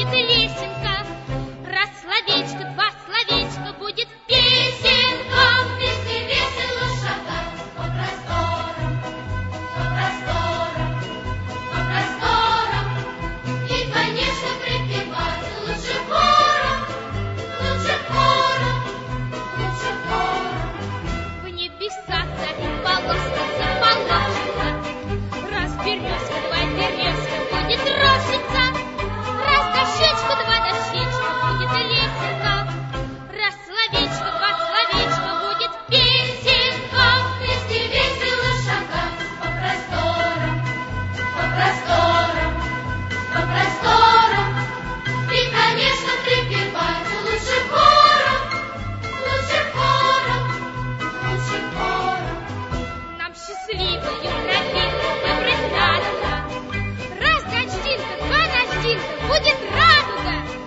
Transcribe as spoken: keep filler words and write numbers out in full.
будет лесенка. Раз словечко, два словечка, будет песенка. Вместе весело шагать по просторам, по просторам, по просторам. И, конечно, припевать лучше хором, лучше хором, лучше хором. В небеса царит полоска за полоска. Раз березка, два березка, будет рощица. Раз дощечка, два дощечка, будет лесенка. Раз словечко, два словечка, будет песенка. Вместе весело шагать по просторам, по просторам, по просторам. И, конечно, припевать лучше хором, лучше хором, лучше хором. Нам счастливую тропинку выбрать надо. Раз дождинка, два дождинка, будет радуга.